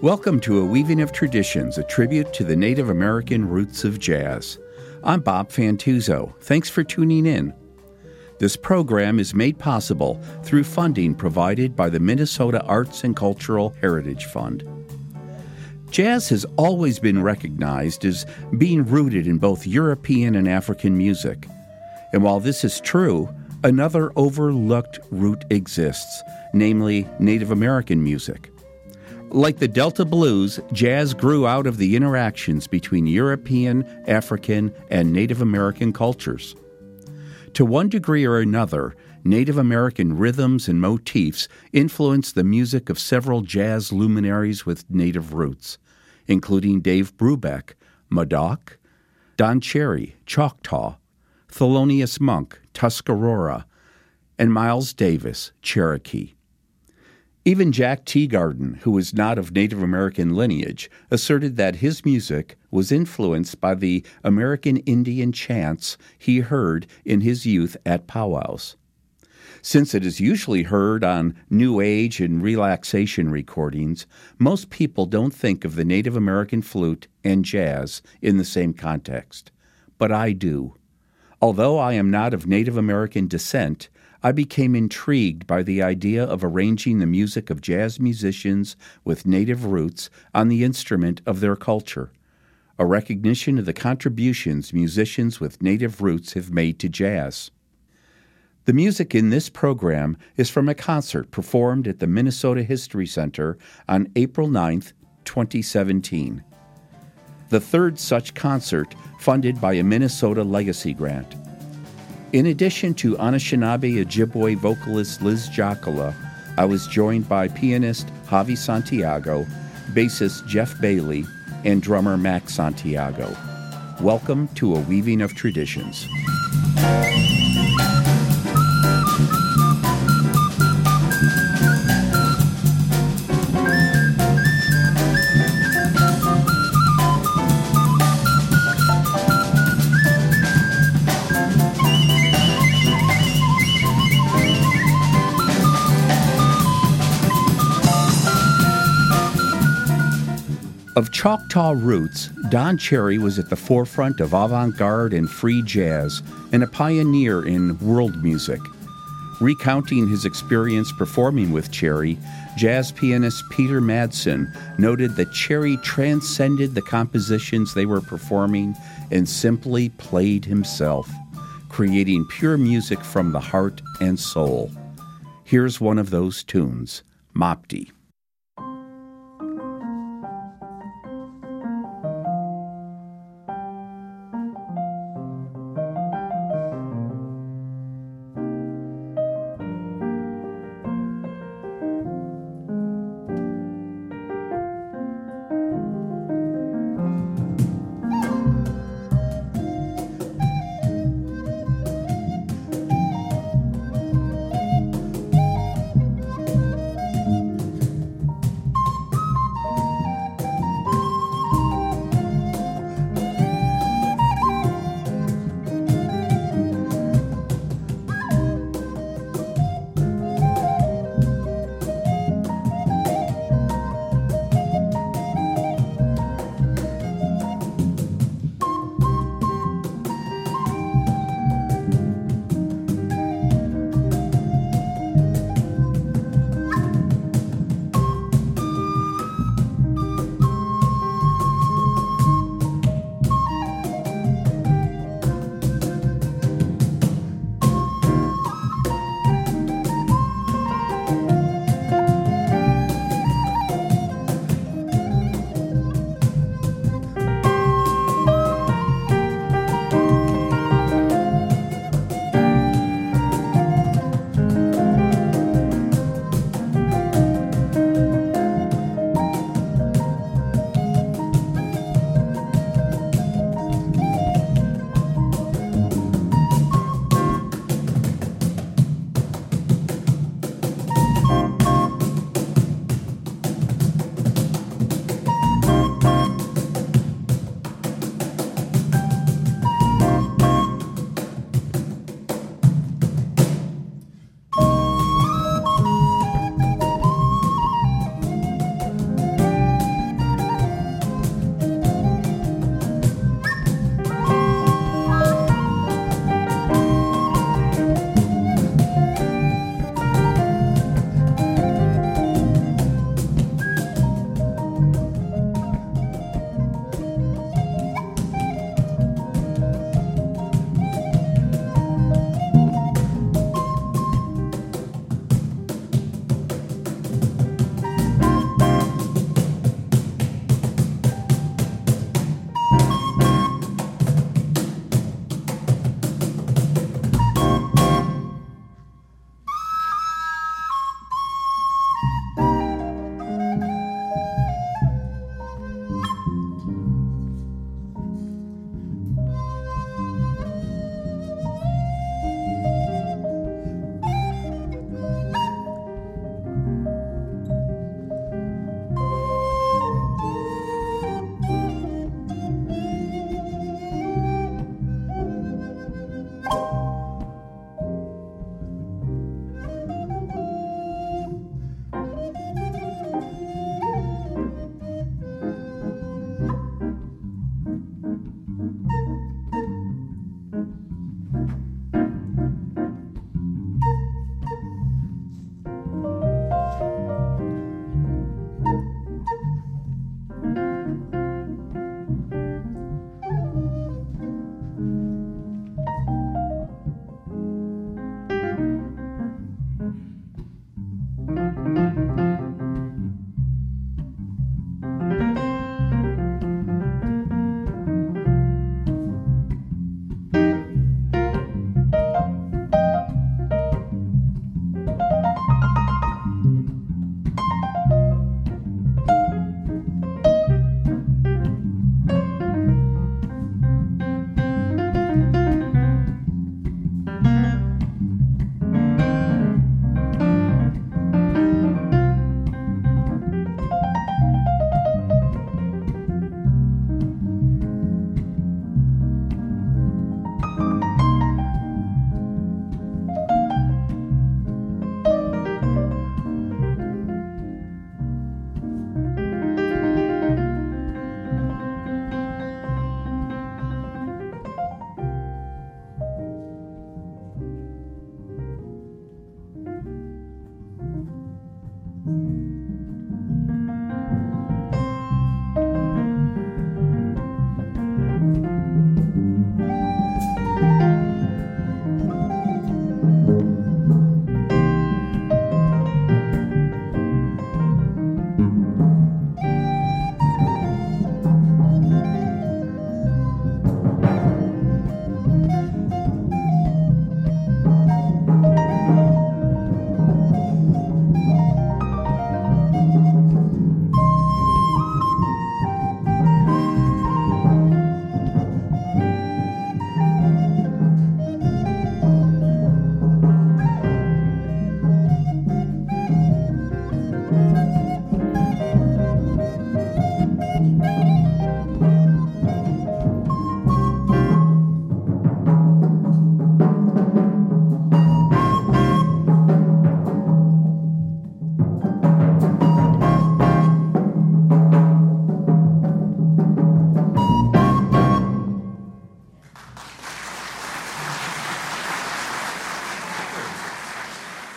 Welcome to A Weaving of Traditions, a tribute to the Native American roots of jazz. I'm Bob Fantuzzo. Thanks for tuning in. This program is made possible through funding provided by the Minnesota Arts and Cultural Heritage Fund. Jazz has always been recognized as being rooted in both European and African music. And while this is true, another overlooked root exists, namely Native American music. Like the Delta blues, jazz grew out of the interactions between European, African, and Native American cultures. To one degree or another, Native American rhythms and motifs influenced the music of several jazz luminaries with Native roots, including Dave Brubeck, Modoc, Don Cherry, Choctaw, Thelonious Monk, Tuscarora, and Miles Davis, Cherokee. Even Jack Teagarden, who was not of Native American lineage, asserted that his music was influenced by the American Indian chants he heard in his youth at powwows. Since it is usually heard on New Age and relaxation recordings, most people don't think of the Native American flute and jazz in the same context. But I do. Although I am not of Native American descent, I became intrigued by the idea of arranging the music of jazz musicians with Native roots on the instrument of their culture, a recognition of the contributions musicians with Native roots have made to jazz. The music in this program is from a concert performed at the Minnesota History Center on April 9, 2017. The third such concert funded by a Minnesota Legacy Grant. In addition to Anishinaabe Ojibwe vocalist Liz Jacala, I was joined by pianist Javi Santiago, bassist Jeff Bailey, and drummer Max Santiago. Welcome to A Weaving of Traditions. Of Choctaw roots, Don Cherry was at the forefront of avant-garde and free jazz and a pioneer in world music. Recounting his experience performing with Cherry, jazz pianist Peter Madsen noted that Cherry transcended the compositions they were performing and simply played himself, creating pure music from the heart and soul. Here's one of those tunes, Mopti.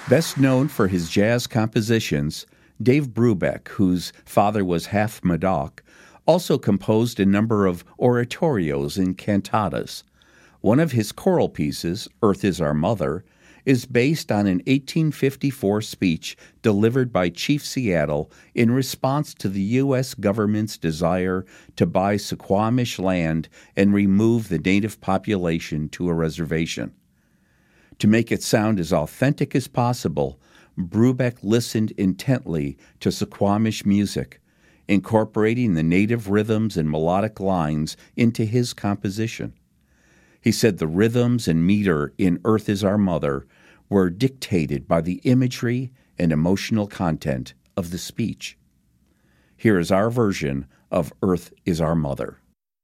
Best known for his jazz compositions, Dave Brubeck, whose father was half Modoc, also composed a number of oratorios and cantatas. One of his choral pieces, Earth is Our Mother, is based on an 1854 speech delivered by Chief Seattle in response to the U.S. government's desire to buy Suquamish land and remove the native population to a reservation. To make it sound as authentic as possible, Brubeck listened intently to Suquamish music, incorporating the native rhythms and melodic lines into his composition. He said the rhythms and meter in Earth is Our Mother were dictated by the imagery and emotional content of the speech. Here is our version of Earth is Our Mother.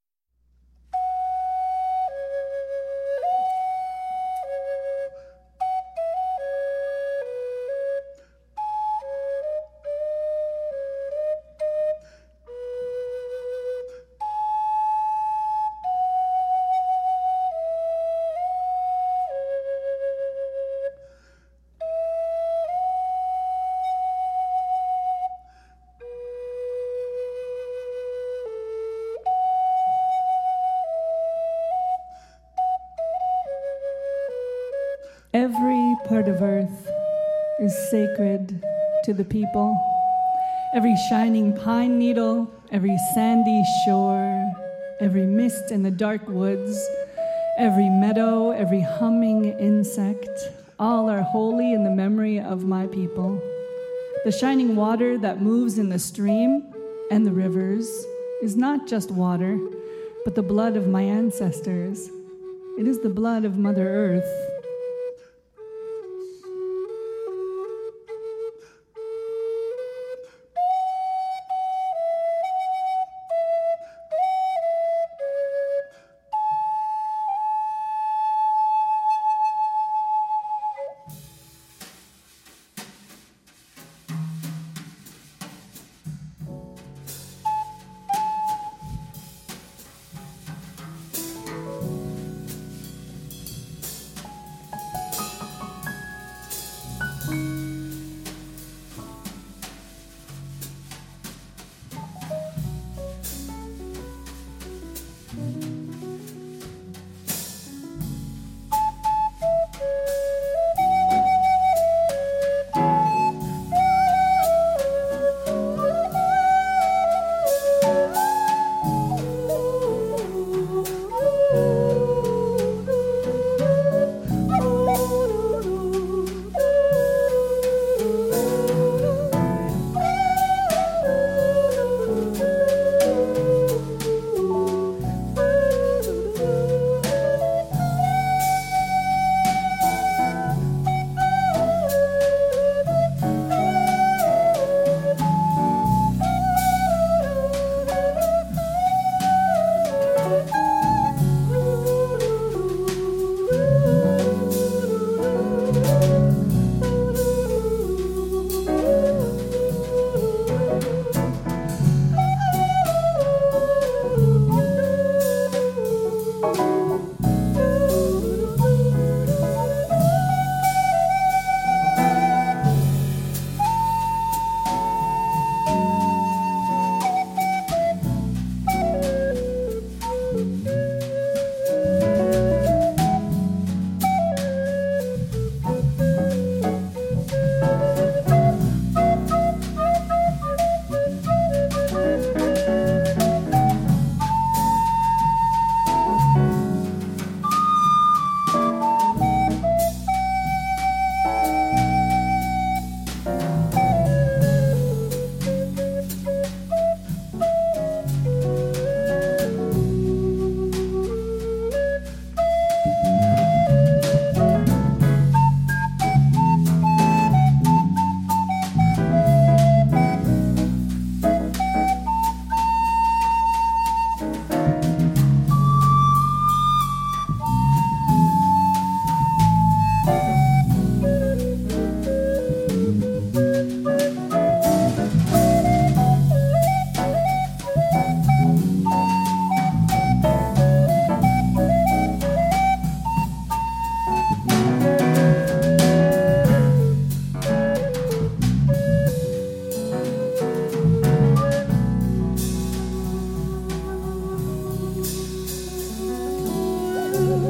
Every part of earth is sacred to the people. Every shining pine needle, every sandy shore, every mist in the dark woods, every meadow, every humming insect, all are holy in the memory of my people. The shining water that moves in the stream and the rivers is not just water, but the blood of my ancestors. It is the blood of Mother Earth.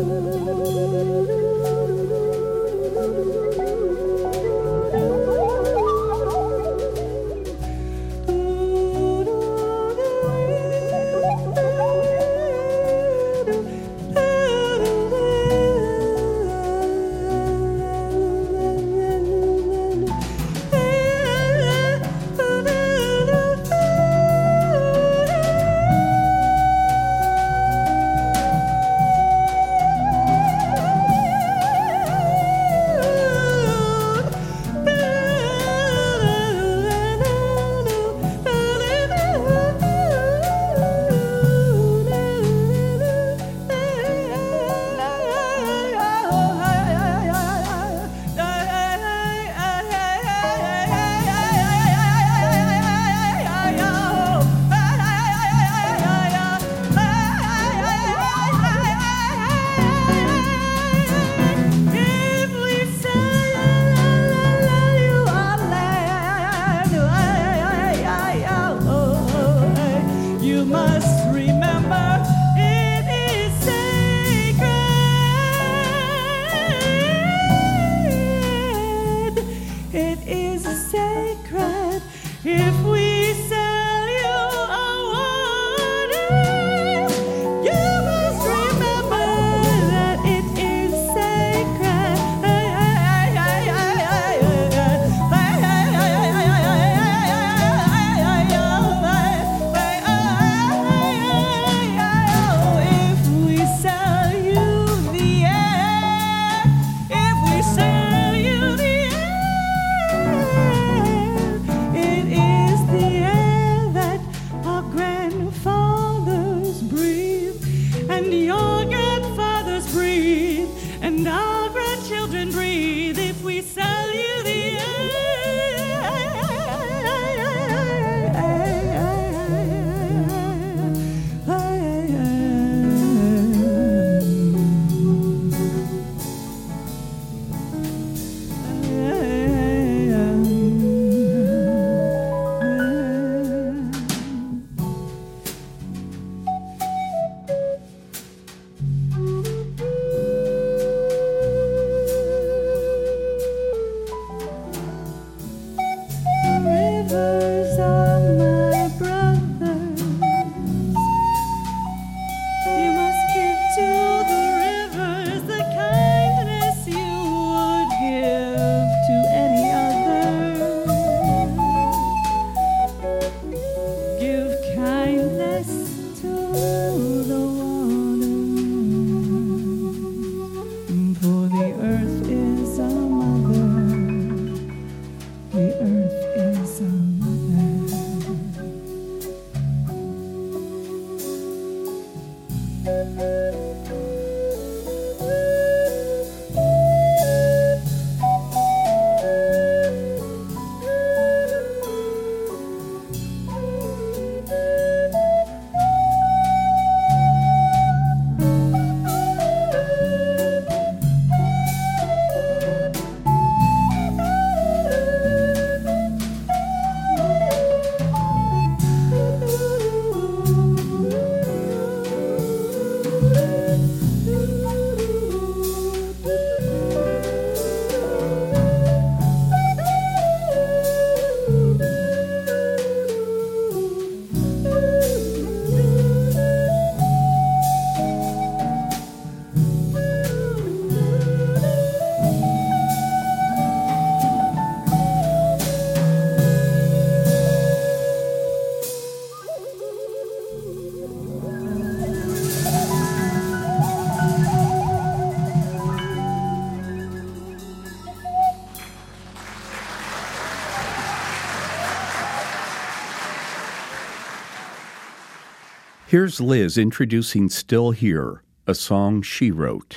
Here's Liz introducing Still Here, a song she wrote.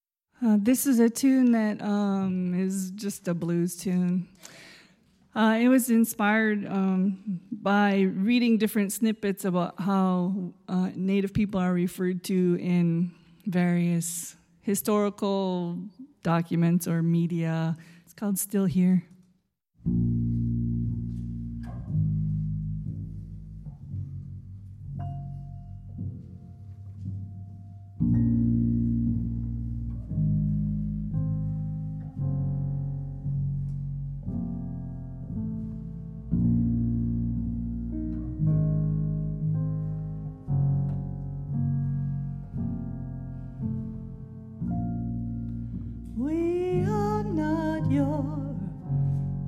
This is a tune that is just a blues tune. It was inspired by reading different snippets about how Native people are referred to in various historical documents or media. It's called Still Here.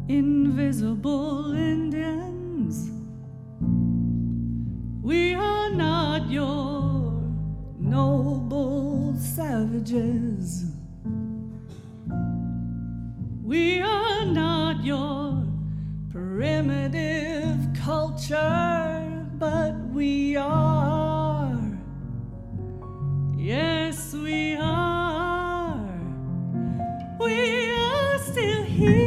invisible Indians. We are not your noble savages. We are not your primitive culture, but we are. Yes, we are. We are still here.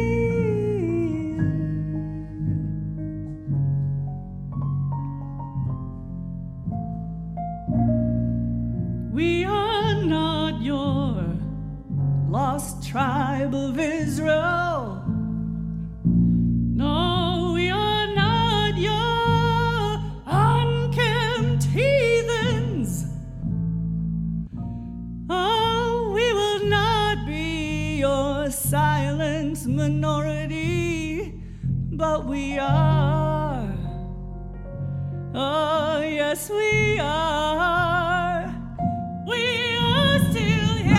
We are not your lost tribe of Israel. No, we are not your unkempt heathens. Oh, we will not be your silent minority, but we are. Oh, yes, we are. We are still here.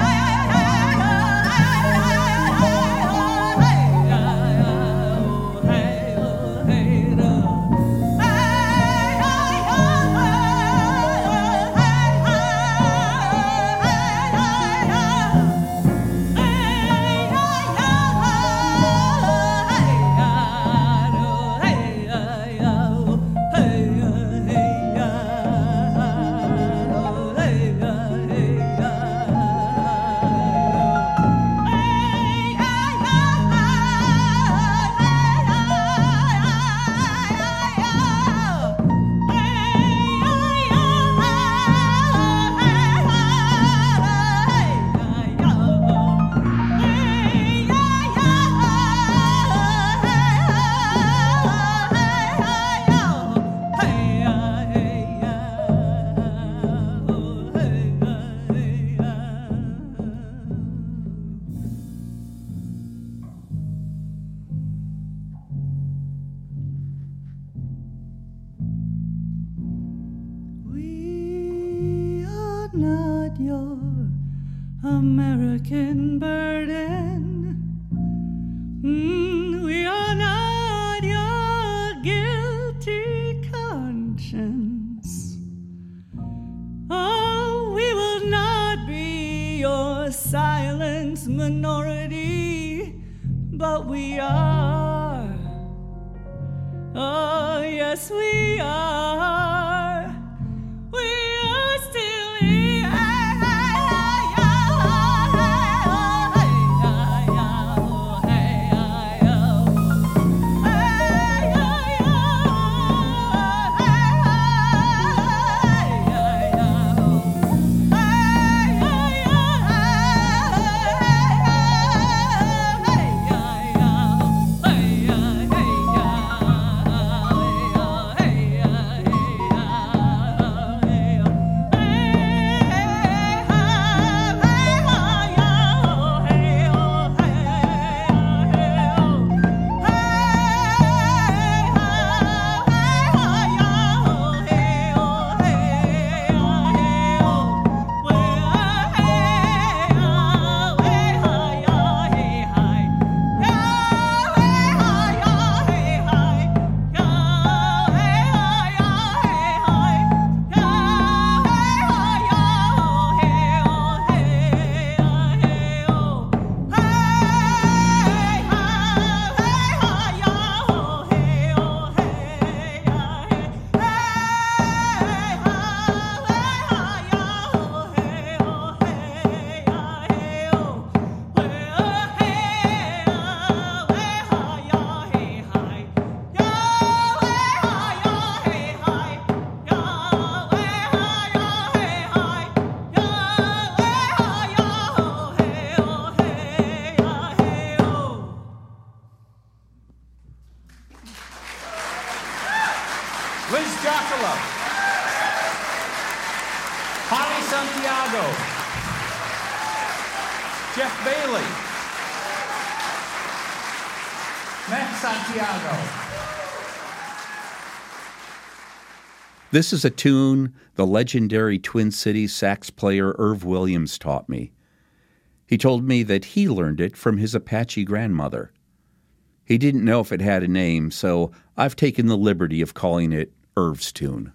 Not your American burden. We are not your guilty conscience. Oh, we will not be your silent minority, but we are. Oh, yes, we are. Santiago, Jeff Bailey, Matt Santiago. This is a tune the legendary Twin Cities sax player Irv Williams taught me. He told me that he learned it from his Apache grandmother. He didn't know if it had a name, so I've taken the liberty of calling it Irv's tune.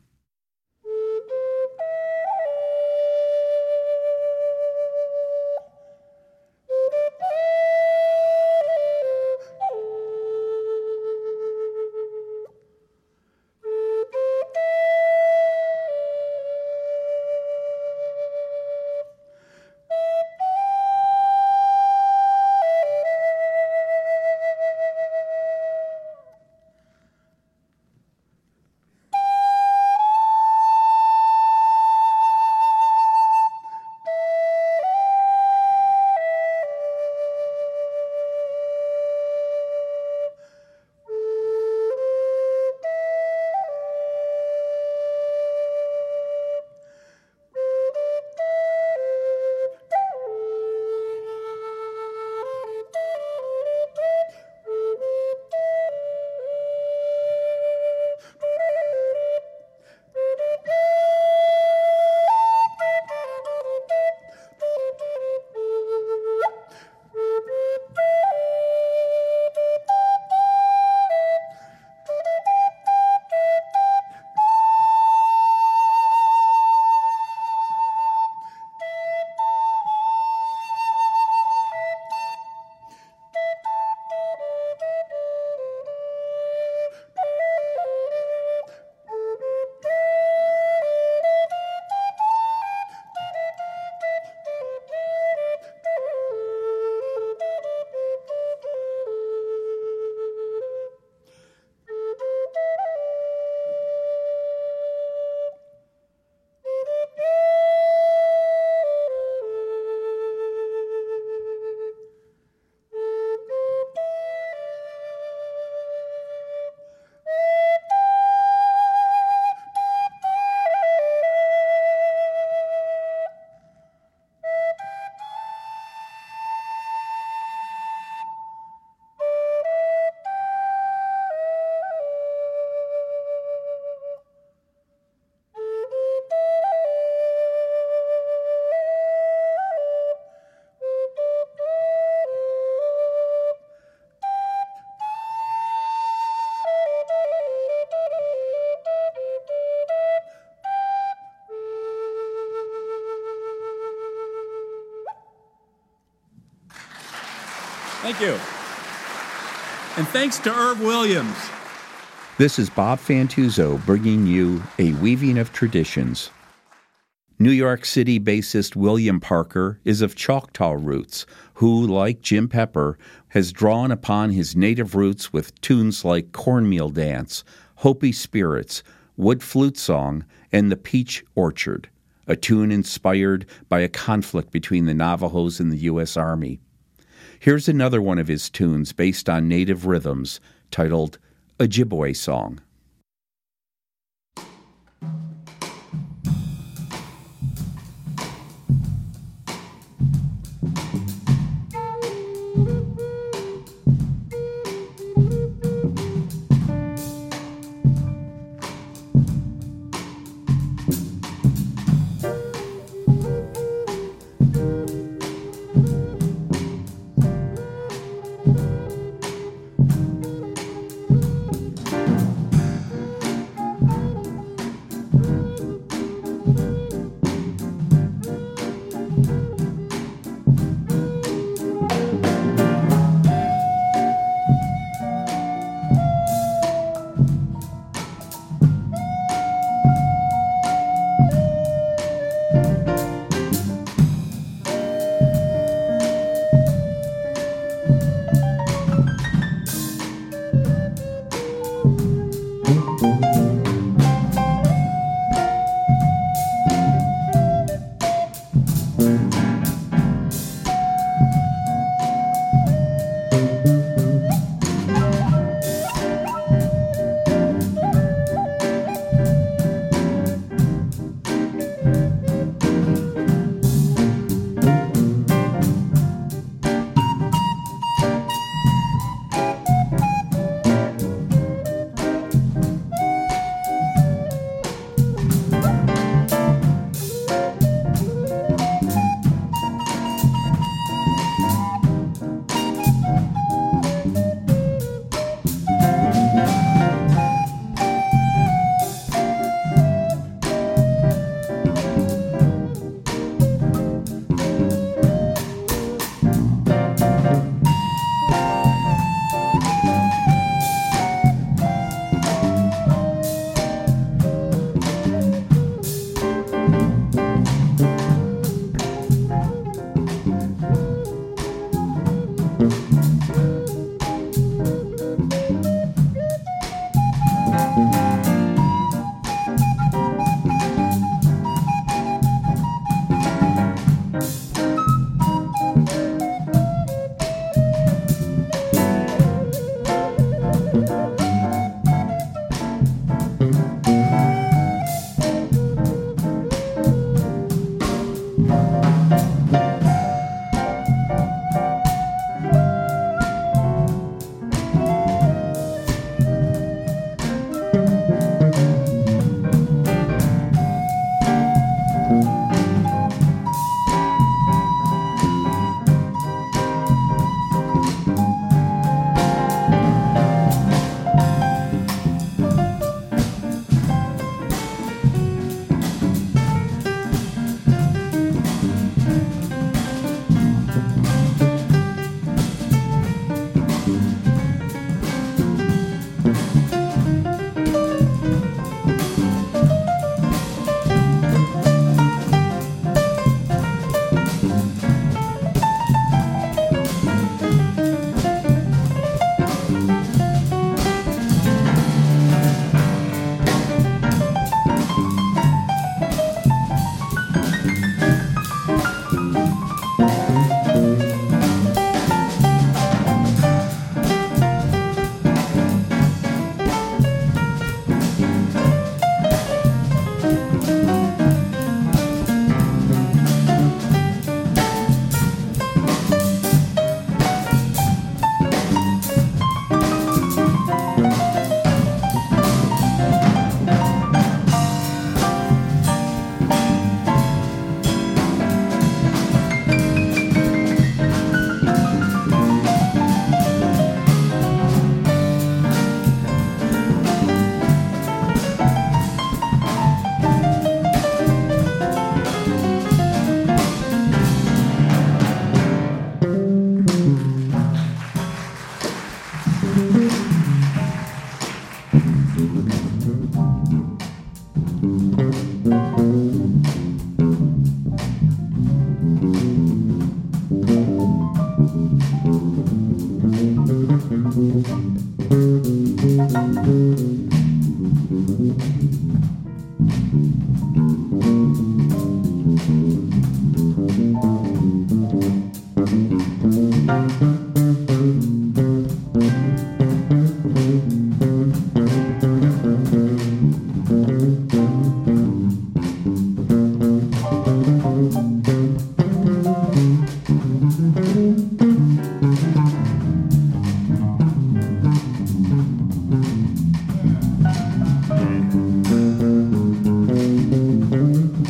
Thank you. And thanks to Irv Williams. This is Bob Fantuzzo bringing you A Weaving of Traditions. New York City bassist William Parker is of Choctaw roots, who, like Jim Pepper, has drawn upon his native roots with tunes like Cornmeal Dance, Hopi Spirits, Wood Flute Song, and The Peach Orchard, a tune inspired by a conflict between the Navajos and the U.S. Army. Here's another one of his tunes based on native rhythms, titled Ojibwe Song.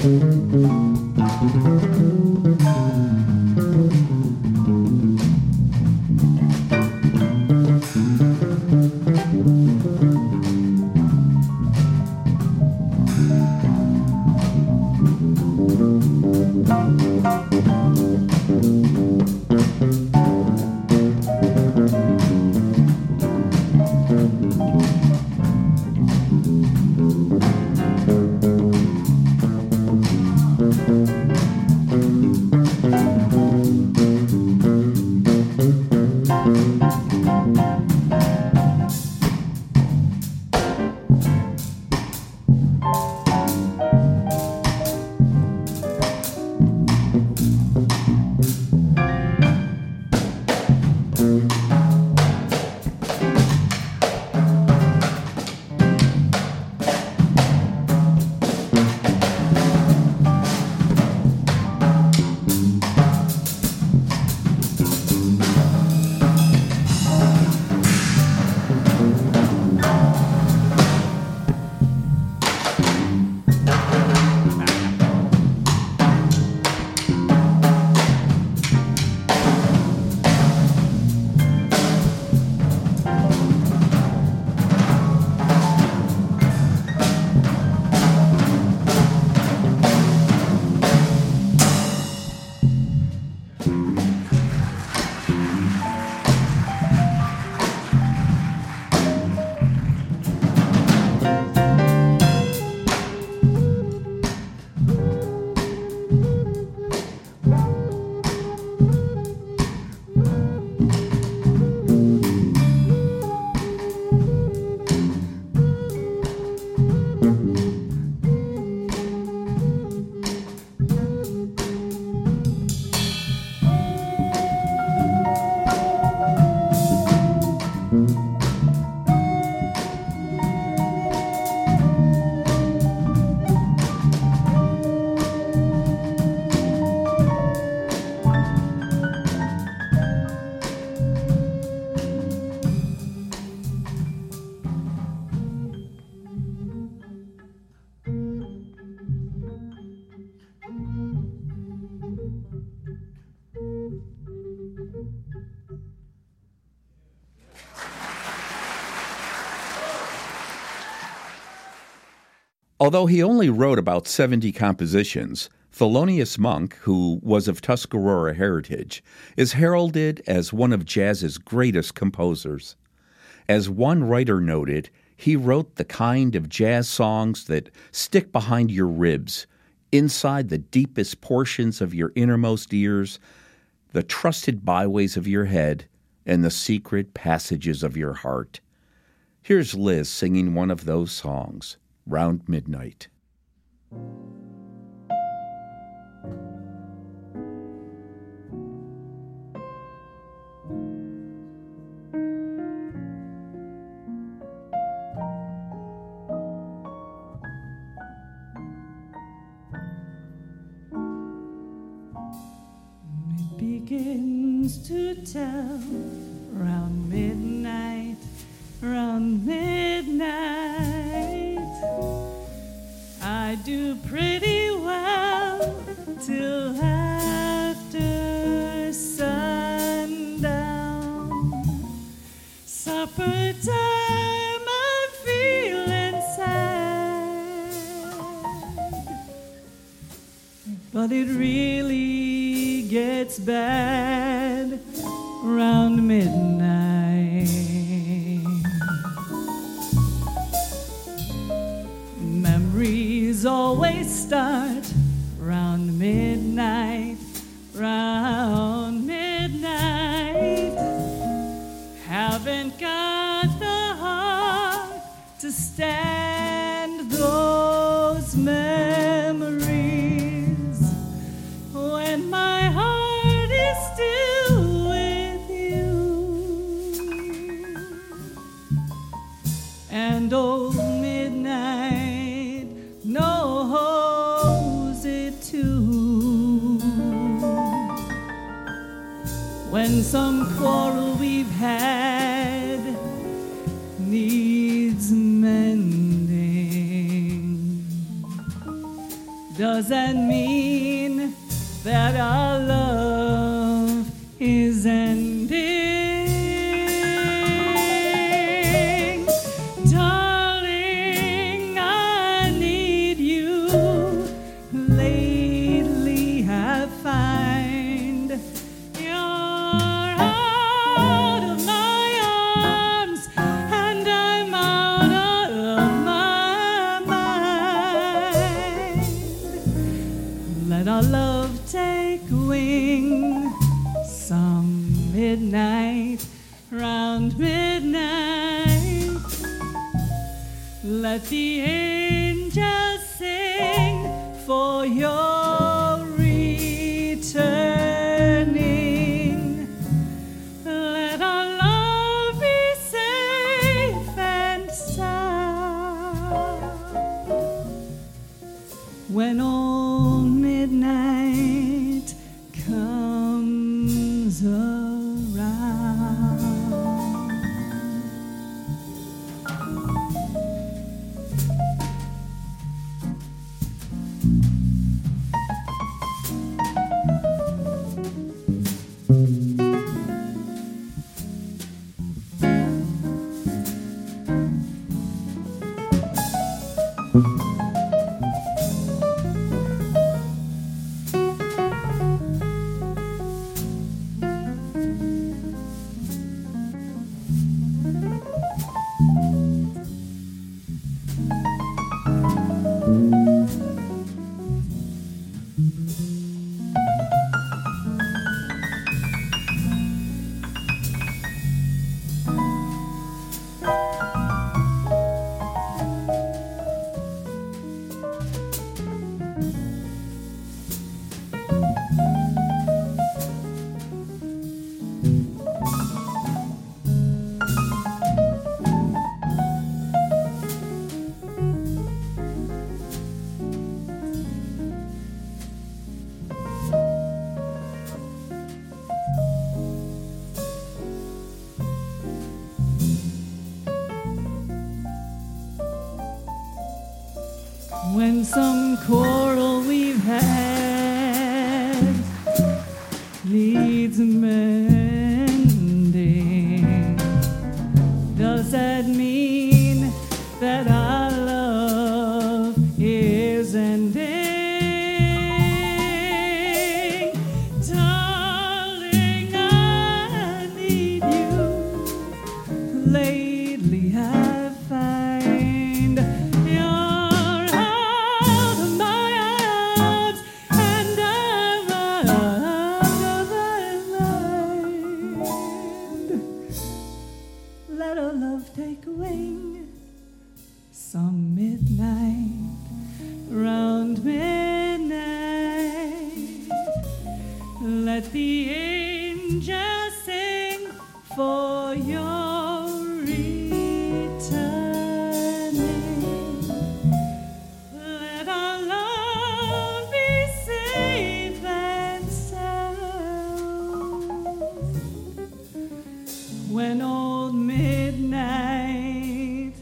Although he only wrote about 70 compositions, Thelonious Monk, who was of Tuscarora heritage, is heralded as one of jazz's greatest composers. As one writer noted, he wrote the kind of jazz songs that stick behind your ribs, inside the deepest portions of your innermost ears, the trusted byways of your head, and the secret passages of your heart. Here's Liz singing one of those songs, Round Midnight. It begins to tell round midnight, round midnight. I do pretty well till after sundown. Supper time, I'm feeling sad, but it really gets bad round midnight. Memories always start round midnight, round midnight. Haven't got the heart to stand those memories when my heart is still with you. And old midnight knows it too. When some quarrel we've had needs mending, Does that mean that our love is ending? Darling, I need you. Lately I find you're out of my arms and I'm out of my mind. Let our love take wing some midnight, round midnight. Let the angels sing for your returning. Let our love be safe and sound. When old midnight comes around. When some quarrel we've had needs mending, does that mean that our love is ending? Darling, I need you. Lately I find you're out of my arms and I'm out of my mind. Let our love take wing some midnight, round midnight. Let the angels sing for your returning. Let our love be safe and sound. When old midnight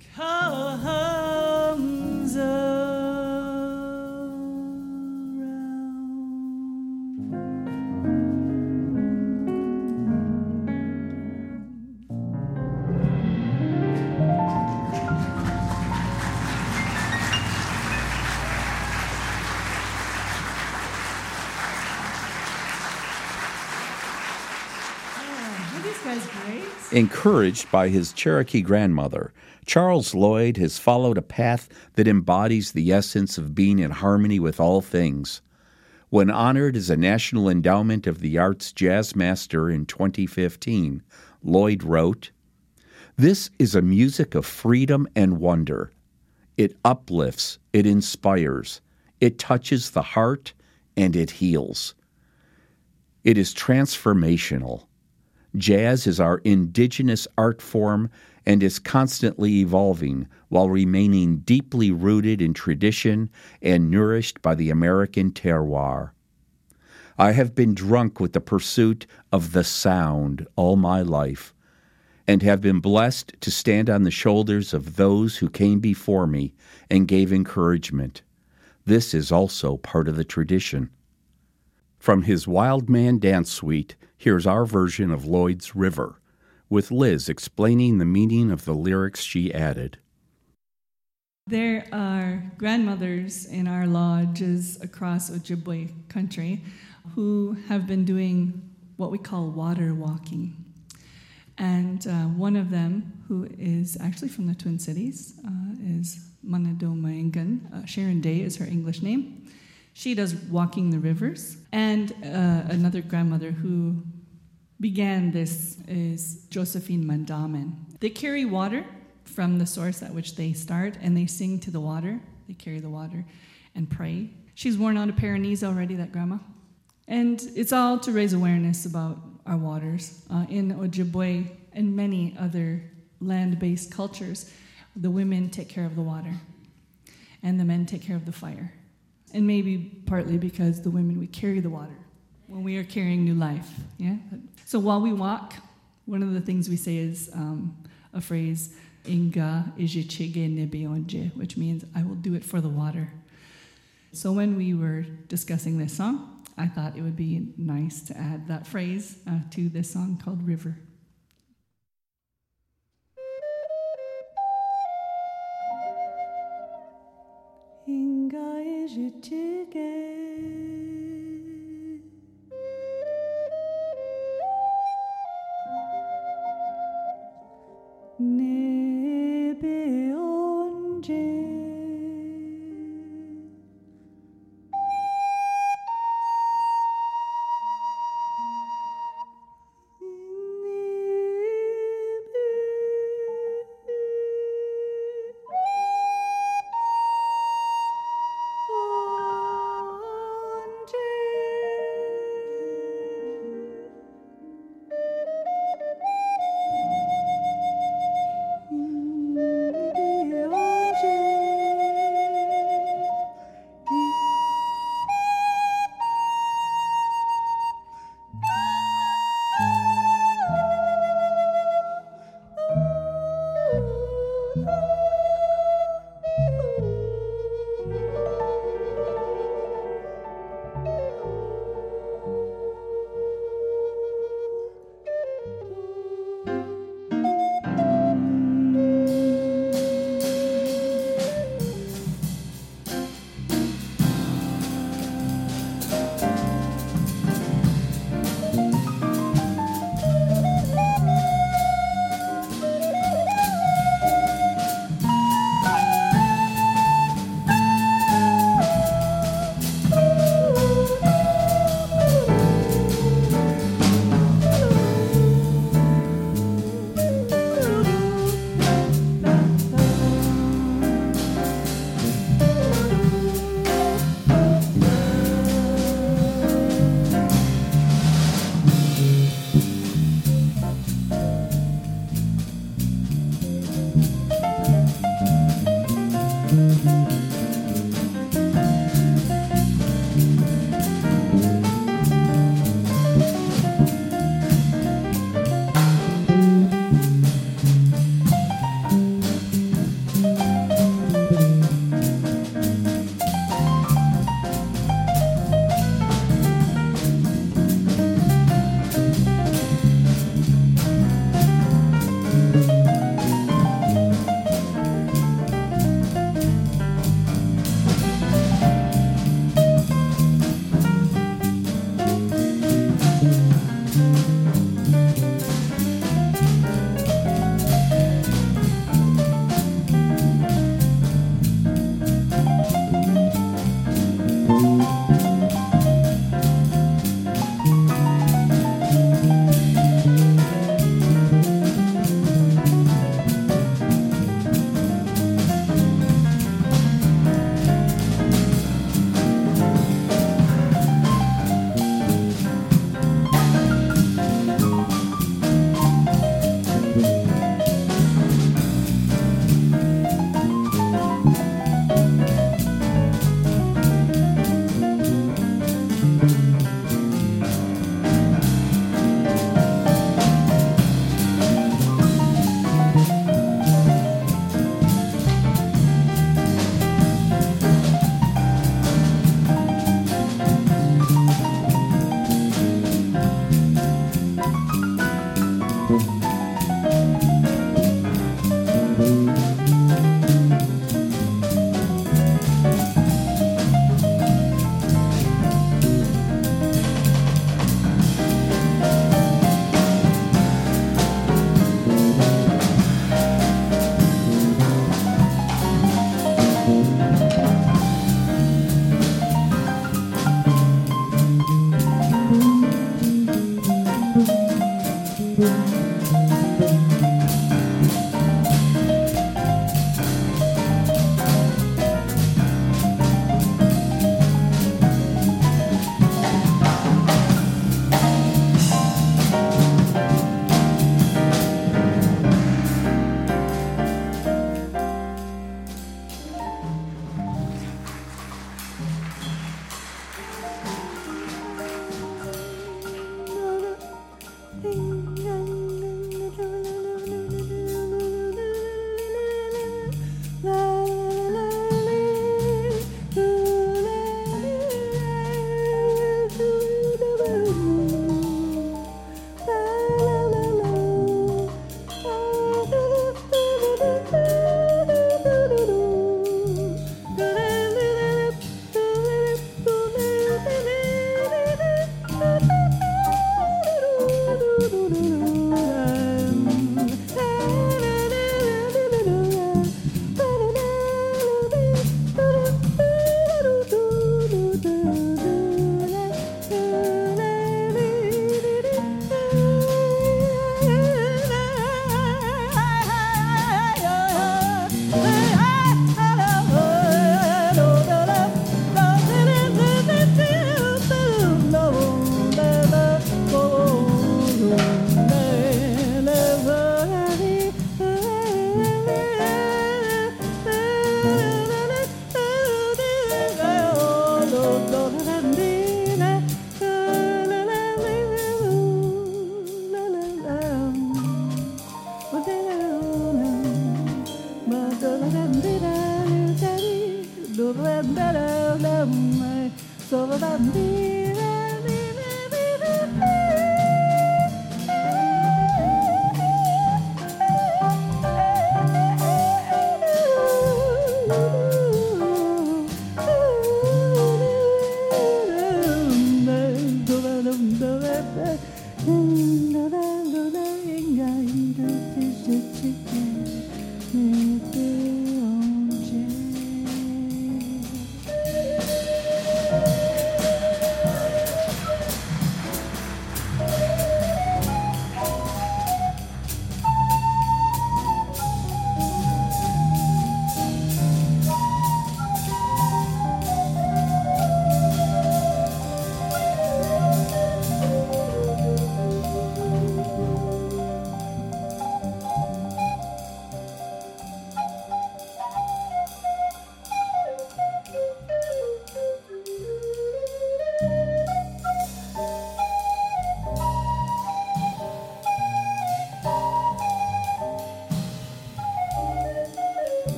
comes around. Are these guys great? Encouraged by his Cherokee grandmother, Charles Lloyd has followed a path that embodies the essence of being in harmony with all things. When honored as a National Endowment of the Arts Jazz Master in 2015, Lloyd wrote, "This is a music of freedom and wonder. It uplifts, it inspires, it touches the heart, and it heals. It is transformational. Jazz is our indigenous art form and is constantly evolving while remaining deeply rooted in tradition and nourished by the American terroir. I have been drunk with the pursuit of the sound all my life, and have been blessed to stand on the shoulders of those who came before me and gave encouragement. This is also part of the tradition. From his Wild Man Dance Suite, here's our version of Lloyd's River, with Liz explaining the meaning of the lyrics she added. There are grandmothers in our lodges across Ojibwe country who have been doing what we call water walking. And one of them, who is actually from the Twin Cities, is Manadomaingan. Sharon Day is her English name. She does walking the rivers. And another grandmother who began this is Josephine Mandamin. They carry water from the source at which they start, and they sing to the water. They carry the water and pray. She's worn out a pair of knees already, that grandma. And it's all to raise awareness about our waters. In Ojibwe and many other land-based cultures, the women take care of the water, and the men take care of the fire. And maybe partly because the women, we carry the water when we are carrying new life. Yeah. So while we walk, one of the things we say is a phrase, Inga ijichige nebionje, which means I will do it for the water. So when we were discussing this song, I thought it would be nice to add that phrase to this song called River. Inga ijichige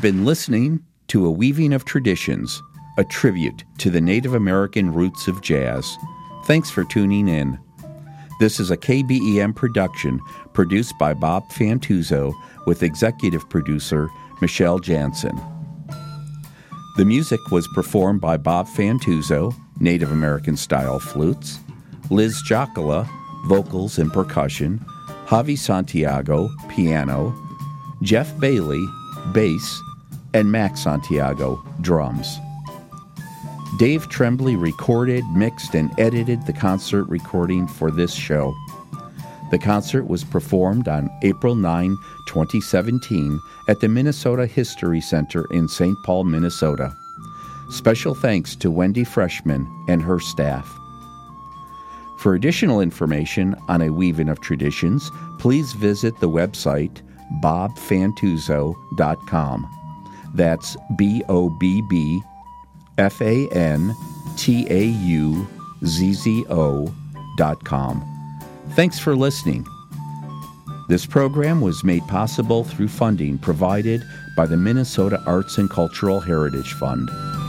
been listening to A Weaving of Traditions, a tribute to the Native American roots of jazz. Thanks for tuning in. This is a KBEM production produced by Bob Fantuzzo with executive producer Michelle Jansen. The music was performed by Bob Fantuzzo, Native American style flutes, Liz Jockola, vocals and percussion, Javi Santiago, piano, Jeff Bailey, bass, and Max Santiago, drums. Dave Tremblay recorded, mixed, and edited the concert recording for this show. The concert was performed on April 9, 2017 at the Minnesota History Center in St. Paul, Minnesota. Special thanks to Wendy Freshman and her staff. For additional information on A Weaving of Traditions, please visit the website bobfantuzzo.com. That's BOBBFANTAUZZO.com. Thanks for listening. This program was made possible through funding provided by the Minnesota Arts and Cultural Heritage Fund.